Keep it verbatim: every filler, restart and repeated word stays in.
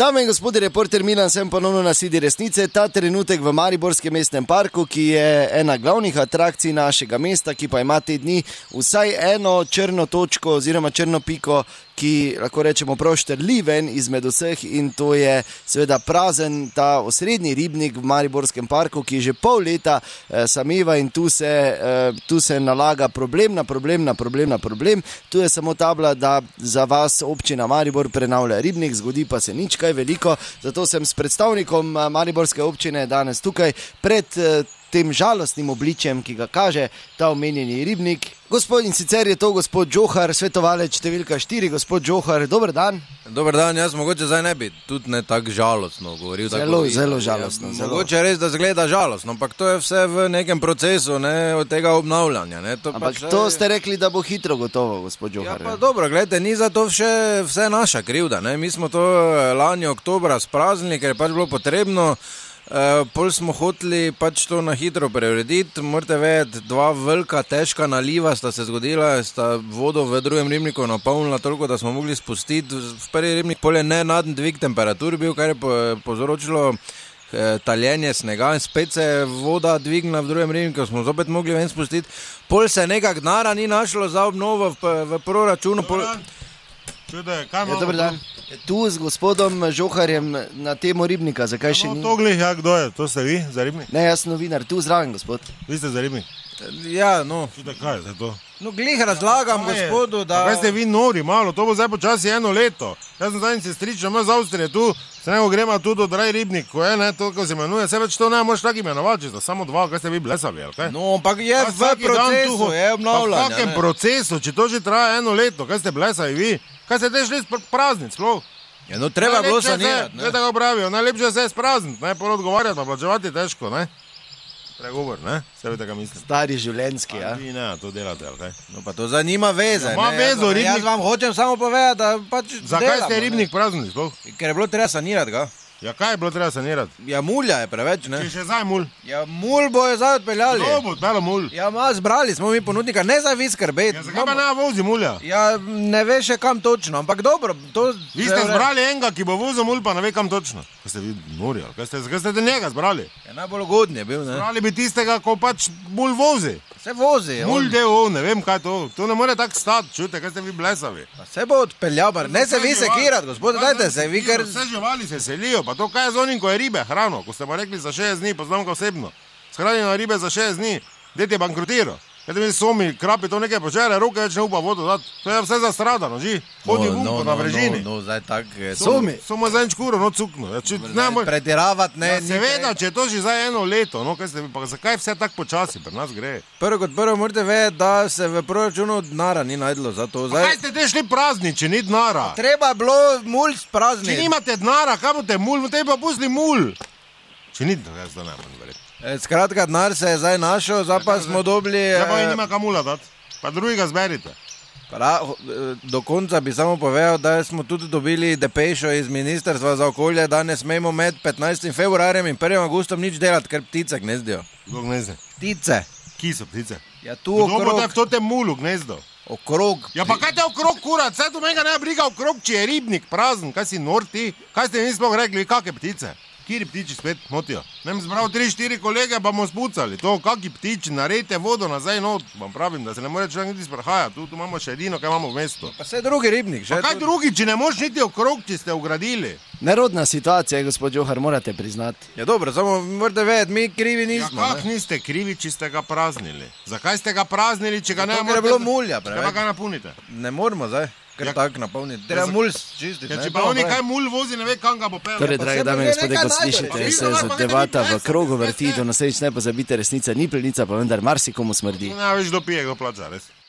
Dame in gospodi, reporter Milan, sem ponovno na Sidi resnice. Ta trenutek v Mariborskem mestnem parku, ki je ena glavnih atrakcij našega mesta, ki pa ima te dni vsaj eno črno točko oziroma črno piko, ki lahko rečemo proštrli ven izmed vseh, in to je seveda prazen ta osrednji ribnik v Mariborskem parku, ki že pol leta eh, sameva in tu se, eh, tu se nalaga problem na problem na problem na problem. Tu je samo tabla, da za vas občina Maribor prenavlja ribnik, zgodi pa se nič kaj veliko, zato sem s predstavnikom Mariborske občine danes tukaj pred eh, tem žalostnim obličjem, ki ga kaže ta omenjeni ribnik. Gospod, in sicer je to gospod Džohar, svetovalec številka štiri. Gospod Džohar, dober dan. Dober dan, jaz mogoče zdaj ne bi tudi ne tako žalostno govoril. Zelo, tako, zelo žalostno. Ja, zelo. Mogoče res, da zgleda žalostno, ampak to je vse v nekem procesu, ne, od tega obnavljanja. Ne, to ampak pač, to ste rekli, da bo hitro gotovo, gospod Džohar. Ja, pa dobro, gledajte, ni za to vše, vse naša krivda. Ne. Mi smo to lani oktobra spraznili, ker je pač bilo potrebno. Uh, pol smo hoteli pač to na hitro preurediti. Morate vedeti, dva velika težka naliva sta se zgodila, sta vodo v drugem ribniku napolnila toliko, da smo mogli spustiti. V prvi ribnik pol je nenaden dvig temperatur bil, kar je povzročilo eh, taljenje snega, in spet se je voda dvignila v drugem ribniku, smo zopet mogli ven spustiti. Pol se nekak denarja ni našlo za obnovo v, v proračunu. Pol... Čude, kaj ja, dober dan. Tu s gospodom Žoharjem na temo ribnika, zakaj še no, ni? To glih, ja, kdo je? To ste vi za ribnik? Ne, jaz sem novinar, tu zraven, gospod. Vi ste za ribnik? Ja, no. Čude, kaj je to? No, glih razlagam kaj gospodu, da... Kaj ste vi nori, malo, to bo zdaj počasi eno leto. Jaz sem zadnji sestrič, ima z Avstrije tu, se nego gremo tu do draj ribnik, ko je, ne, to, ko se imenuje, se več to ne moš tako imenovati, če samo dva, kaj ste vi blesavi, ali kaj? No, ampak je v procesu, je obnavljanje. Pa v kakem procesu, če to že traja eno leto, kaj ste blesavi vi? Kaj ste te šli praznic, sploh? Ja, no, treba bilo sanirati, ne? Ne, tako pravijo, najlepše se je sprazniti, ne, pol odgovarjati, pa plačevati je težko, ne? Pregovor, ne? Se vete, kaj mislim. Stari življenjski, ja. Vi ne, to delate, ali kaj? No, pa to zdaj nima veze, ja, ma ne? vezo, jaz, ribnik... jaz vam hočem samo povedati, da pač Zakaj delamo, ste ribnik praznili, sploh? Ker je bilo treba sanirati ga. Ja, kaj je bilo treba sanirati? Ja, mulja je preveč, ne? Če še zdaj mul. Ja, mul bo je zdaj odpeljali. Kdo bo odpeljal mul? Ja, ma, zbrali smo mi ponudnika, ne za vi skrbeti. Ja, zakaj pa ne vozi mulja? Ja, ne ve še kam točno, ampak dobro, to... Vi ste zbrali enega, ki bo vozil mul, pa ne ve kam točno. Kaj ste vi nori, ali kaj ste, kaj ste njega zbrali? Ja, najbolj ugodni je bil, ne? Zbrali bi tistega, ko pač mul vozi. Se vozi. Mul deo, ne vem kaj to. To ne more tako stati, čujte, kaj ste vi blesavi. Pa se bo odpeljal, bar. Ne se vi sekirati, gospod, dajte se, vi ker... Vse živali se selijo, pa to kaj je z onim, ko je ribe hrano, ko ste pa rekli za šest dni, poznam ga osebno. Shranjeno ribe za šest dni, dete je bankrutiral. Kaj te mi somi, krapi to nekaj počere, roke več ne upa vodo dati. To je vse zastradano, že? Hodi v umko na brežini. No, no, zdaj tak... Somi. Samo za en čkuro, no cukno. Ja, če, ne, moj... Pretiravati, ne... Ja, seveda, če je to že za eno leto, no, kaj ste, pa zakaj vse tako počasi pri nas gre? Prvo kot prvo morate vedeti, da se v proračunu denara ni najdlo za to. Zdaj... Kaj ste te šli prazni, če ni denara? Treba bilo mul sprazniti. Če nimate denara, kaj boste mul, boste pa pustili mul. Če ni denara, jaz da ne morem verjeti. Skratka, denar se je zdaj našel, zdaj pa smo dobili... Zdaj pa vi nima kam mula dati, pa drugega zberite. Pra, do konca bi samo povedal, da smo tudi dobili depešo iz Ministrstva za okolje, da ne smemo med petnajstim februarjem in prvim avgustom nič delati, ker ptice gnezdijo. Kdo gnezde? Ptice. Ki so ptice? Ja, tu Kdo okrog... bo te v to te mulu gnezdo? Okrog... Ja, pa kaj te okrog kurat? Vse to mega ne briga okrog, če je ribnik prazen. Kaj si nor ti? Kaj ste mi sploh rekli, kakve ptice? Kiri ptiči spet motijo? Nem zbral tri, štiri kolege, pa bomo spucali. To, kaki ptiči, naredite vodo nazaj not. Vam pravim, da se ne more človek niti sprehajati. Tu, tu imamo še edino, kaj imamo v mestu. Pa vse drugi ribnik. Pa kaj drugi, če ne moš niti okrog, če ste ugradili? Nerodna situacija, gospod Džohar, morate priznati. Ja, dobro, samo morate vedeti, mi krivi nismo. Ja, kak niste krivi, če ste ga praznili? Zakaj ste ga praznili, če ga ja, ne morate... morete... Ker je bilo mulja, preveč. Kaj pa ga napunite? Ne moramo zdaj. Ker ja, tak napolniti. Treba mul čistiti. Ja, če pa oni kaj mul vozi, ne ve, kam ga bo pel. Torej, dragi dame in gospode, kot slišite, se z debata v krogu vrti, do naslednjič ne pozabite, resnica ni plenica, pa vendar marsikomu smrdi. Ne, več dopije, kdo plača, res.